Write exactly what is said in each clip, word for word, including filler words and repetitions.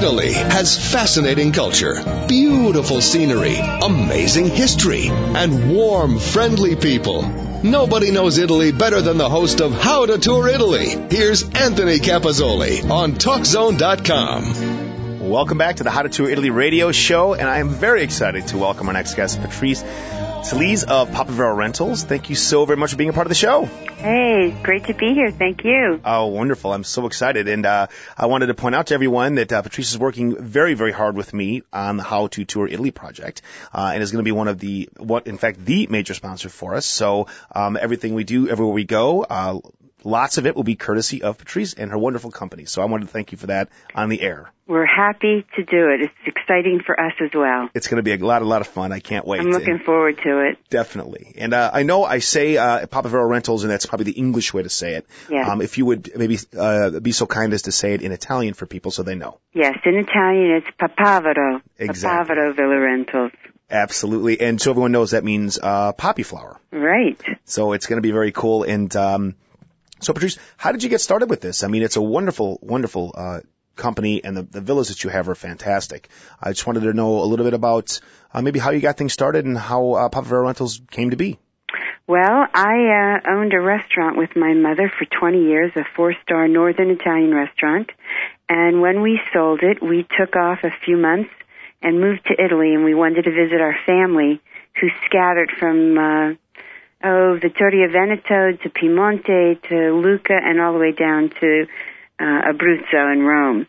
Italy has fascinating culture, beautiful scenery, amazing history, and warm, friendly people. Nobody knows Italy better than the host of How to Tour Italy. Here's Anthony Capazzoli on talk zone dot com. Welcome back to the How to Tour Italy radio show, and I am very excited to welcome our next guest, Patrice Celise of Papavero Rentals. Thank you so very much for being a part of the show. Hey, great to be here. Thank you. Oh, wonderful. I'm so excited. And uh, I wanted to point out to everyone that uh, Patrice is working very, very hard with me on the How to Tour Italy project, uh, and is going to be one of the, what, in fact, the major sponsor for us. So um, everything we do, everywhere we go, uh, lots of it will be courtesy of Patrice and her wonderful company. So I wanted to thank you for that on the air. We're happy to do it. It's exciting for us as well. It's going to be a lot, a lot of fun. I can't wait. I'm looking and forward to it. Definitely. And uh, I know I say uh, Papavero Rentals, and that's probably the English way to say it. Yes. Um, if you would maybe uh, be so kind as to say it in Italian for people so they know. Yes, in Italian it's Papavero. Exactly. Papavero Villa Rentals. Absolutely. And so everyone knows that means uh, poppy flower. Right. So it's going to be very cool. And um, so, Patrice, how did you get started with this? I mean, it's a wonderful, wonderful uh company, and the, the villas that you have are fantastic. I just wanted to know a little bit about uh, maybe how you got things started and how uh, Papavero Rentals came to be. Well, I uh, owned a restaurant with my mother for twenty years, a four-star northern Italian restaurant. And when we sold it, we took off a few months and moved to Italy, and we wanted to visit our family who scattered from, uh, oh, Vittorio Veneto to Piemonte to Lucca and all the way down to Uh, Abruzzo in Rome.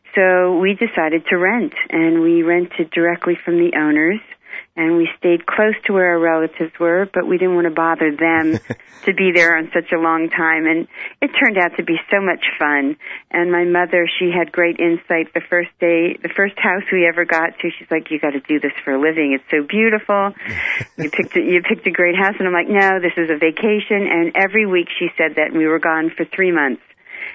So we decided to rent, and we rented directly from the owners, and we stayed close to where our relatives were, but we didn't want to bother them to be there on such a long time, and it turned out to be so much fun. And my mother, she had great insight the first day, the first house we ever got to, she's like, you got to do this for a living. It's so beautiful. You picked a, you picked a great house, and I'm like, no, this is a vacation. And every week she said that, and we were gone for three months.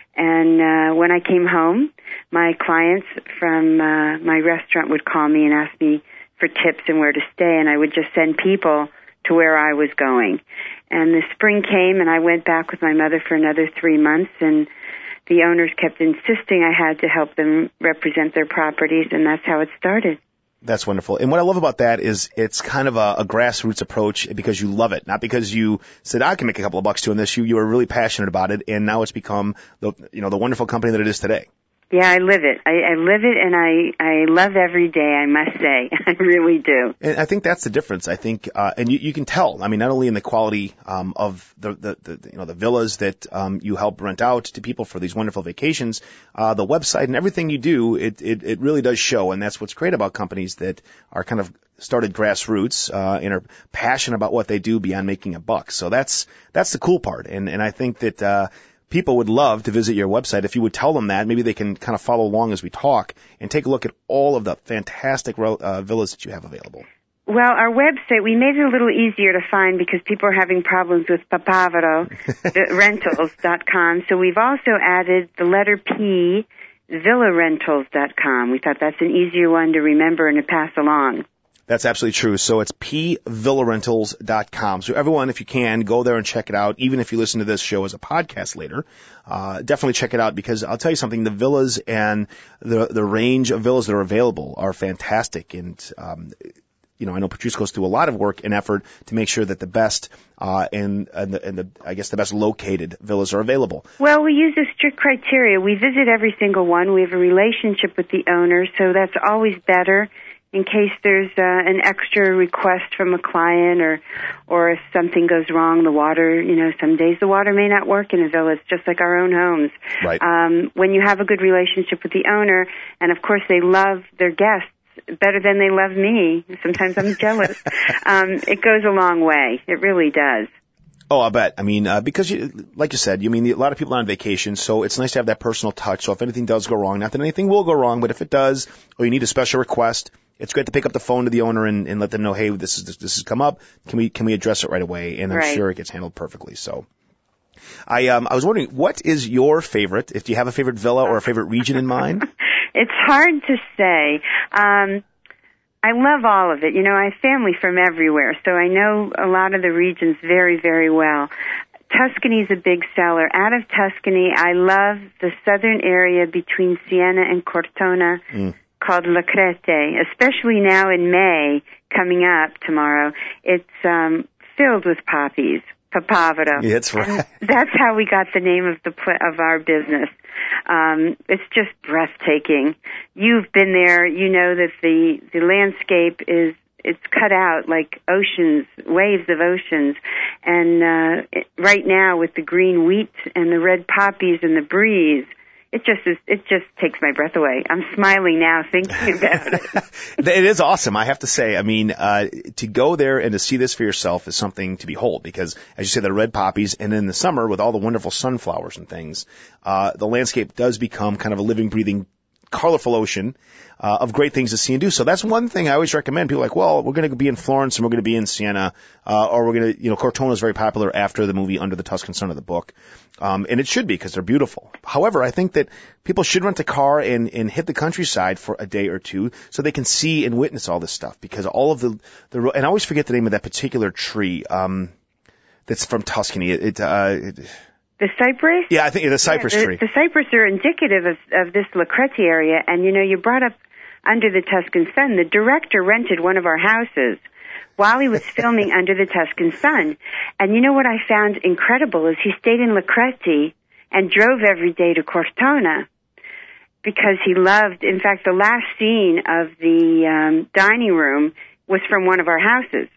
And uh, when I came home, my clients from uh, my restaurant would call me and ask me for tips and where to stay, and I would just send people to where I was going. And the spring came, and I went back with my mother for another three months, and the owners kept insisting I had to help them represent their properties, and that's how it started. That's wonderful. And what I love about that is it's kind of a, a grassroots approach because you love it, not because you said, I can make a couple of bucks doing this. You, you were really passionate about it, and now it's become the, you know, the wonderful company that it is today. Yeah, I live it. I, I live it, and I, I love every day, I must say. I really do. And I think that's the difference. I think, uh, and you, you can tell, I mean, not only in the quality um, of the, the, the, you know, the villas that um, you help rent out to people for these wonderful vacations, uh, the website and everything you do, it, it, it really does show. And that's what's great about companies that are kind of started grassroots uh, and are passionate about what they do beyond making a buck. So that's that's the cool part. And, and I think that uh, people would love to visit your website. If you would tell them that, maybe they can kind of follow along as we talk and take a look at all of the fantastic uh, villas that you have available. Well, our website, we made it a little easier to find because people are having problems with Papavero Rentals dot com. So we've also added the letter P, Villa Rentals dot com. We thought that's an easier one to remember and to pass along. That's absolutely true. So it's P Villa Rentals dot com. So everyone, if you can, go there and check it out. Even if you listen to this show as a podcast later, uh, definitely check it out because I'll tell you something, the villas and the, the range of villas that are available are fantastic. And, um, you know, I know Patrice goes through a lot of work and effort to make sure that the best, uh, and, and the, and the, I guess the best located villas are available. Well, we use a strict criteria. We visit every single one. We have a relationship with the owner, so that's always better. In case there's uh, an extra request from a client or or if something goes wrong, the water, you know, some days the water may not work in a villa. It's just like our own homes. Right. Um, when you have a good relationship with the owner, and of course they love their guests better than they love me. Sometimes I'm jealous. um, it goes a long way. It really does. Oh, I bet. I mean, uh, because you, like you said, you mean a lot of people are on vacation, so it's nice to have that personal touch. So if anything does go wrong, not that anything will go wrong, but if it does, or you need a special request, it's great to pick up the phone to the owner and, and let them know, hey, this is this, this has come up. Can we can we address it right away? And I'm right. sure it gets handled perfectly. So, I um I was wondering, what is your favorite? If do you have a favorite villa or a favorite region in mind? It's hard to say. Um, I love all of it. You know, I have family from everywhere, so I know a lot of the regions very, very well. Tuscany's a big seller. Out of Tuscany, I love the southern area between Siena and Cortona mm. called Lacrete, especially now in May, coming up tomorrow. It's um, filled with poppies, papavero. Yeah, that's right. And that's how we got the name of the of our business. Um, it's just breathtaking. You've been there. You know that the, the landscape is it's cut out like oceans, waves of oceans. And uh, it, right now with the green wheat and the red poppies and the breeze, it just is, it just takes my breath away. I'm smiling now thinking about it. It is awesome, I have to say. I mean, uh, to go there and to see this for yourself is something to behold because, as you say, the red poppies, and in the summer with all the wonderful sunflowers and things, uh, the landscape does become kind of a living, breathing, colorful ocean uh, of great things to see and do. So that's one thing I always recommend. People are like, well, we're going to be in Florence and we're going to be in Siena, uh, or we're going to, you know, Cortona is very popular after the movie Under the Tuscan Sun of the book. Um, and it should be because they're beautiful. However, I think that people should rent a car and, and hit the countryside for a day or two so they can see and witness all this stuff because all of the, the, and I always forget the name of that particular tree, um, that's from Tuscany. It, it, uh, it The cypress? Yeah, I think the cypress yeah, the, tree. The cypress are indicative of, of this Lacrete area. And, you know, you brought up Under the Tuscan Sun. The director rented one of our houses while he was filming Under the Tuscan Sun. And you know what I found incredible is he stayed in Lacrete and drove every day to Cortona because he loved, in fact, the last scene of the um, dining room was from one of our houses.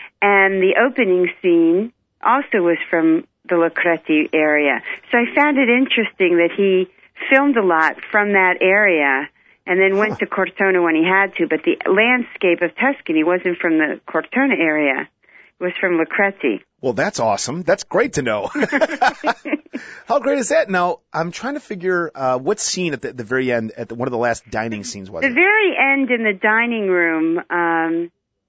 And the opening scene also was from the Lacrete area. So I found it interesting that he filmed a lot from that area and then went to Cortona when he had to, but the landscape of Tuscany wasn't from the Cortona area. It was from Lacrete. Well, that's awesome. That's great to know. How great is that? Now, I'm trying to figure uh, what scene at the, the very end, at the, one of the last dining scenes was the it? The very end in the dining room, um,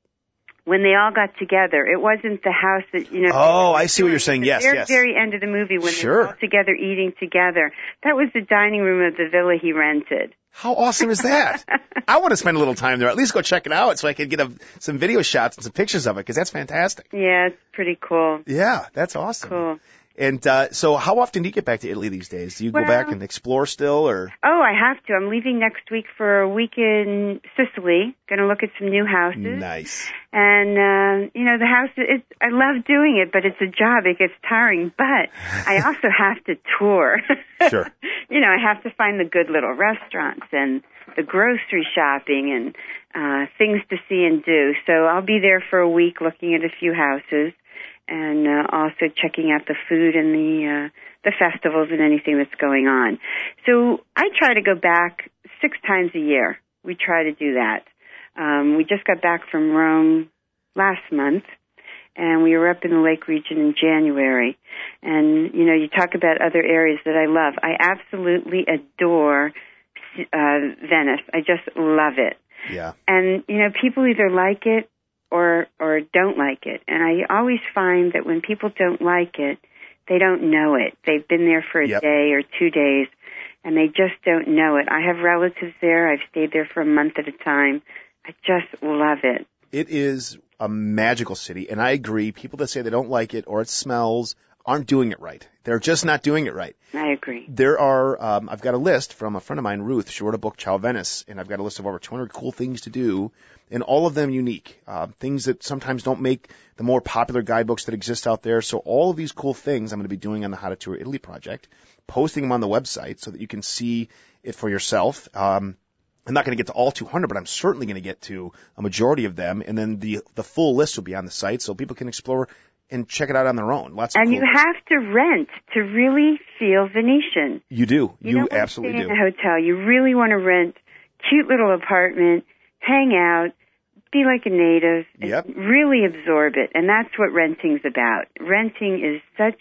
when they all got together. It wasn't the house that, you know. Oh, I see what you're saying. The Yes, very, yes. very end of the movie when sure. they were all together eating together. That was the dining room of the villa he rented. How awesome is that? I want to spend a little time there. At least go check it out so I can get a, some video shots and some pictures of it because that's fantastic. Yeah, it's pretty cool. Yeah, that's awesome. Cool. And uh, so how often do you get back to Italy these days? Do you well, go back and explore still, or? Oh, I have to. I'm leaving next week for a week in Sicily. Going to look at some new houses. Nice. And, uh, you know, the house, it's, I love doing it, but it's a job. It gets tiring. But I also have to tour. Sure. You know, I have to find the good little restaurants and the grocery shopping and uh, things to see and do. So I'll be there for a week looking at a few houses. And uh, also checking out the food and the uh, the festivals and anything that's going on. So I try to go back six times a year. We try to do that. Um, we just got back from Rome last month, and we were up in the Lake region in January. And, you know, you talk about other areas that I love. I absolutely adore uh, Venice. I just love it. Yeah. And, you know, people either like it or or don't like it. And I always find that when people don't like it, they don't know it. They've been there for a yep. day or two days, and they just don't know it. I have relatives there. I've stayed there for a month at a time. I just love it. It is a magical city, and I agree. People that say they don't like it or it smells aren't doing it right. They're just not doing it right. I agree. There are, um, I've got a list from a friend of mine, Ruth. She wrote a book, Ciao Venice, and I've got a list of over two hundred cool things to do, and all of them unique. Uh, things that sometimes don't make the more popular guidebooks that exist out there. So all of these cool things I'm going to be doing on the How to Tour Italy project, posting them on the website so that you can see it for yourself. Um, I'm not going to get to all two hundred, but I'm certainly going to get to a majority of them, and then the the full list will be on the site so people can explore and check it out on their own. Lots of and cool. you have to rent to really feel Venetian. You do. You, you don't absolutely want to do. stay in a hotel. You really want to rent a cute little apartment, hang out, be like a native, Yep. and really absorb it. And that's what renting's about. Renting is such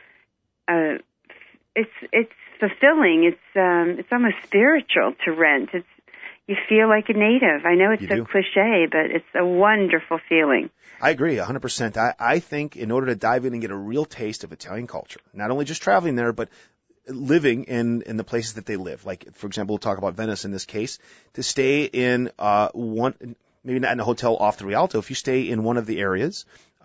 a it's it's fulfilling. It's um it's almost spiritual to rent. It's you feel like a native. I know it's You so do. cliche, but it's a wonderful feeling. I agree, one hundred percent. I, I think in order to dive in and get a real taste of Italian culture, not only just traveling there, but living in, in the places that they live. Like, for example, we'll talk about Venice in this case, to stay in uh one, maybe not in a hotel off the Rialto. If you stay in one of the areas,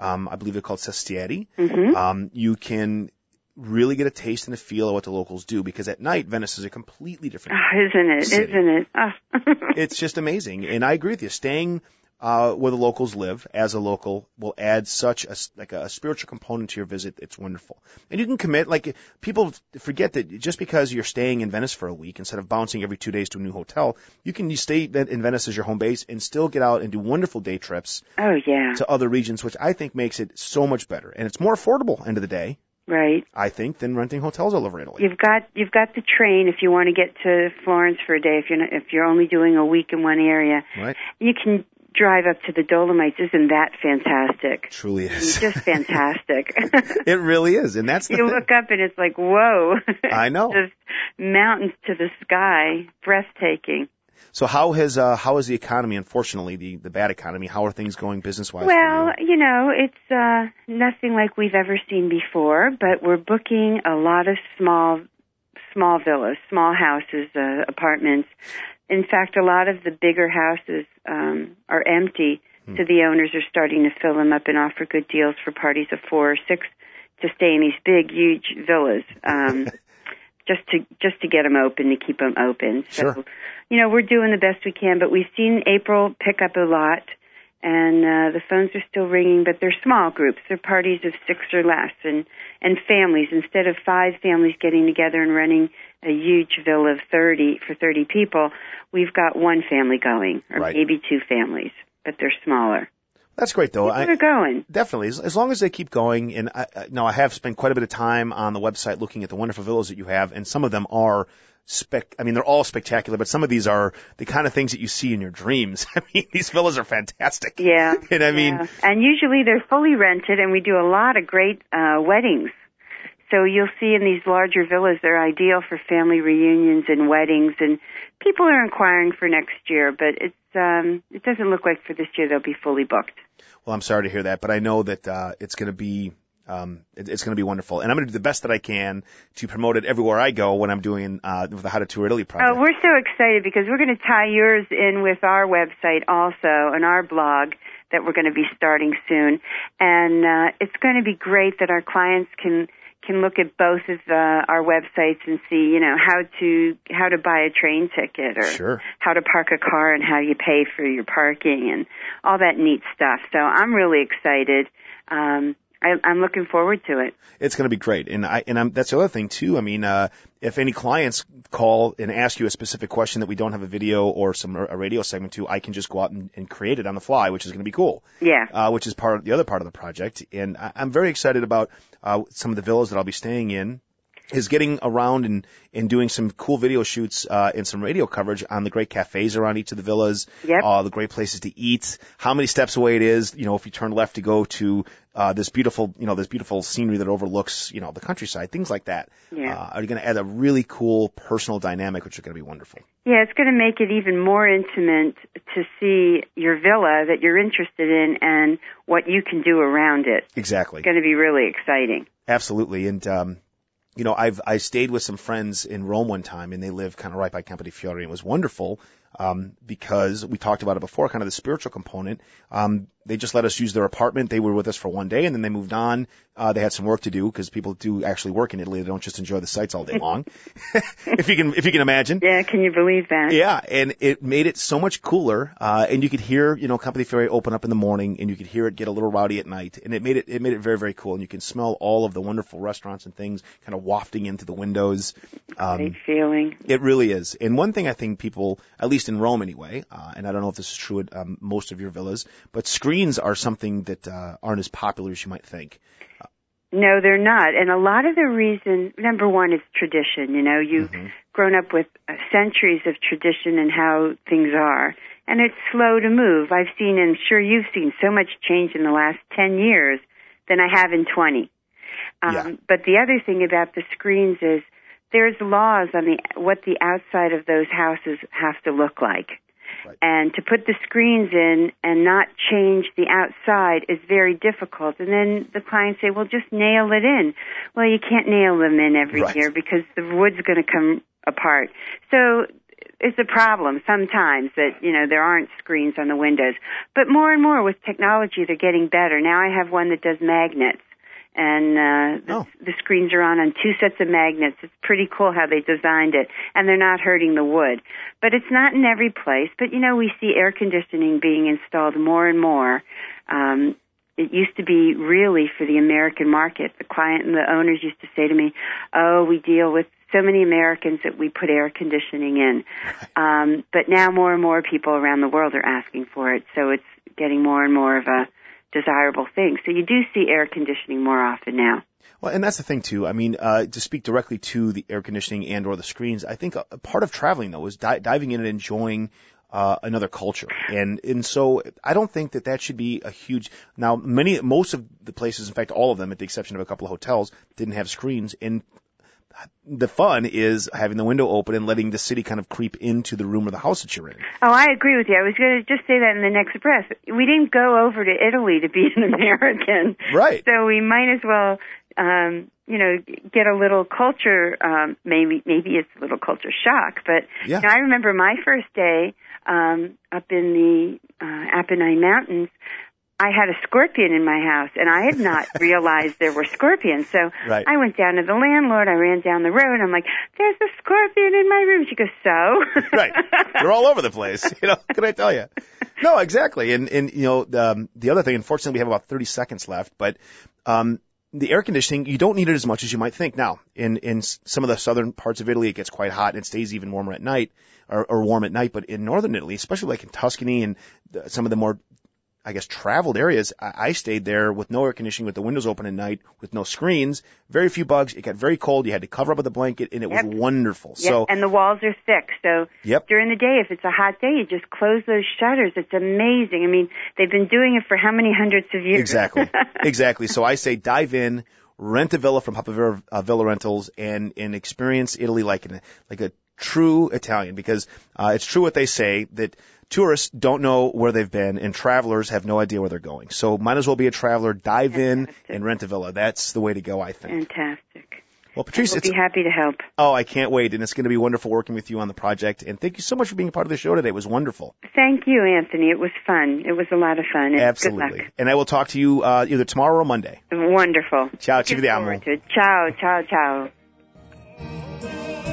Um, I believe they're called Sestieri. Mm-hmm. Um, you can really get a taste and a feel of what the locals do, because at night Venice is a completely different Oh, isn't it? city. Isn't it? Oh. It's just amazing. And I agree with you. Staying uh, where the locals live as a local will add such a, like a, a spiritual component to your visit. It's wonderful. And you can commit, like people forget that just because you're staying in Venice for a week, instead of bouncing every two days to a new hotel, you can stay in Venice as your home base and still get out and do wonderful day trips Oh, yeah. to other regions, which I think makes it so much better. And it's more affordable, end of the day, Right. I think, than renting hotels all over Italy. You've got you've got the train if you want to get to Florence for a day. If you're not, if you're only doing a week in one area, Right. you can drive up to the Dolomites. Isn't that fantastic? Truly is. Just fantastic. It really is, and that's the You thing. look up and it's like, whoa. I know. Just mountains to the sky, breathtaking. So how has uh, how is the economy? Unfortunately, the the bad economy. How are things going business wise? Well, you know, it's uh, nothing like we've ever seen before, but we're booking a lot of small, small villas, small houses, uh, apartments. In fact, a lot of the bigger houses um, are empty, hmm. so the owners are starting to fill them up and offer good deals for parties of four or six to stay in these big, huge villas. Um, just to just to get them open, to keep them open. So, sure. you know, we're doing the best we can, but we've seen April pick up a lot, and uh, the phones are still ringing, but they're small groups. They're parties of six or less, and, and families. Instead of five families getting together and running a huge villa of thirty for thirty people, we've got one family going, or right. maybe two families, but they're smaller. That's great, though. People are going. Definitely. As, as long as they keep going. And I, I, no, I have spent quite a bit of time on the website looking at the wonderful villas that you have, and some of them are spec. I mean, they're all spectacular, but some of these are the kind of things that you see in your dreams. I mean, these villas are fantastic. Yeah. And I yeah. mean, and usually they're fully rented, and we do a lot of great uh, weddings. So you'll see in these larger villas, they're ideal for family reunions and weddings, and people are inquiring for next year, but it's um, it doesn't look like for this year they'll be fully booked. Well, I'm sorry to hear that, but I know that uh, it's going to be um, it, it's going to be wonderful, and I'm going to do the best that I can to promote it everywhere I go when I'm doing uh, the How to Tour Italy project. Oh, we're so excited because we're going to tie yours in with our website also and our blog that we're going to be starting soon, and uh, it's going to be great that our clients can. can look at both of uh, our websites and see, you know, how to how to buy a train ticket or sure. how to park a car and how you pay for your parking and all that neat stuff. So I'm really excited. Um, I, I'm looking forward to it. It's going to be great, and I and I'm, that's the other thing too. I mean, uh, if any clients call and ask you a specific question that we don't have a video or some a radio segment to, I can just go out and, and create it on the fly, which is going to be cool. Yeah. Uh, which is part of the other part of the project, and I, I'm very excited about uh, some of the villas that I'll be staying in. Is getting around and, and doing some cool video shoots uh, and some radio coverage on the great cafes around each of the villas, yep. uh, the great places to eat, how many steps away it is, you know, if you turn left to go to uh, this beautiful, you know, this beautiful scenery that overlooks, you know, the countryside, things like that. Yeah. Uh, are going to add a really cool personal dynamic, which is going to be wonderful. Yeah, it's going to make it even more intimate to see your villa that you're interested in and what you can do around it. Exactly. It's going to be really exciting. Absolutely, and um, you know, I've I stayed with some friends in Rome one time, and they live kind of right by Campo di Fiore, and it was wonderful um, because we talked about it before, kind of the spiritual component. Um, they just let us use their apartment. They were with us for one day, and then they moved on. Uh, they had some work to do because people do actually work in Italy. They don't just enjoy the sights all day long, if you can if you can imagine. Yeah, can you believe that? Yeah, and it made it so much cooler. Uh, and you could hear, you know, Campo di Fiore open up in the morning, and you could hear it get a little rowdy at night. And it made it it made it very very cool. And you can smell all of the wonderful restaurants and things kind of wafting into the windows. Um, Great feeling. It really is. And one thing I think people, at least in Rome anyway, uh, and I don't know if this is true at um, most of your villas, but screens are something that uh, aren't as popular as you might think. Uh, no, they're not. And a lot of the reason, number one, is tradition. You know, you've mm-hmm. grown up with uh, centuries of tradition and how things are. And it's slow to move. I've seen, and I'm sure you've seen, so much change in the last ten years than I have in twenty. Um, yeah. But the other thing about the screens is there's laws on the what the outside of those houses have to look like. Right. And to put the screens in and not change the outside is very difficult. And then the clients say, well, just nail it in. Well, you can't nail them in every right. year because the wood's going to come apart. So it's a problem sometimes that, you know, there aren't screens on the windows. But more and more with technology, they're getting better. Now I have one that does magnets. And uh, the, oh. the screens are on on two sets of magnets. It's pretty cool how they designed it, and they're not hurting the wood. But it's not in every place. But, you know, we see air conditioning being installed more and more. Um, it used to be really for the American market. The client and the owners used to say to me, oh, we deal with so many Americans that we put air conditioning in. Um, but now more and more people around the world are asking for it, so it's getting more and more of a desirable thing. So you do see air conditioning more often now. Well, and that's the thing too. I mean, uh, to speak directly to the air conditioning and or the screens, I think a, a part of traveling though is di- diving in and enjoying uh, another culture. And, and so I don't think that that should be a huge, now many, most of the places, in fact, all of them, at the exception of a couple of hotels, didn't have screens. And the fun is having the window open and letting the city kind of creep into the room or the house that you're in. Oh, I agree with you. I was going to just say that in the next breath. We didn't go over to Italy to be an American. Right. So we might as well, um, you know, get a little culture, um, maybe, maybe it's a little culture shock, but yeah. you know, I remember my first day, um, up in the, uh, Apennine Mountains. I had a scorpion in my house, and I had not realized there were scorpions. So right. I went down to the landlord. I ran down the road. I'm like, there's a scorpion in my room. She goes, so? Right. They're all over the place. You know, what can I tell you? No, exactly. And, and you know, the, um, the other thing, unfortunately, we have about thirty seconds left, but um, the air conditioning, you don't need it as much as you might think. Now, in, in some of the southern parts of Italy, it gets quite hot, and it stays even warmer at night, or, or warm at night. But in northern Italy, especially like in Tuscany and the, some of the more I guess, traveled areas, I, I stayed there with no air conditioning, with the windows open at night, with no screens, very few bugs. It got very cold. You had to cover up with a blanket, and it yep. was wonderful. Yep. So, and the walls are thick. So yep. during the day, if it's a hot day, you just close those shutters. It's amazing. I mean, they've been doing it for how many hundreds of years? Exactly. Exactly. So I say dive in, rent a villa from Papavera uh, Villa Rentals, and, and experience Italy like, an, like a true Italian, because uh, it's true what they say that tourists don't know where they've been, and travelers have no idea where they're going. So might as well be a traveler, dive Fantastic. in, and rent a villa. That's the way to go, I think. Fantastic. Well, Patrice, we'll it's, be happy to help. Oh, I can't wait, and it's going to be wonderful working with you on the project. And thank you so much for being a part of the show today. It was wonderful. Thank you, Anthony. It was fun. It was a lot of fun. And Absolutely. Good luck. And I will talk to you uh, either tomorrow or Monday. Wonderful. Ciao, ci vediamo. Ciao, ciao, ciao.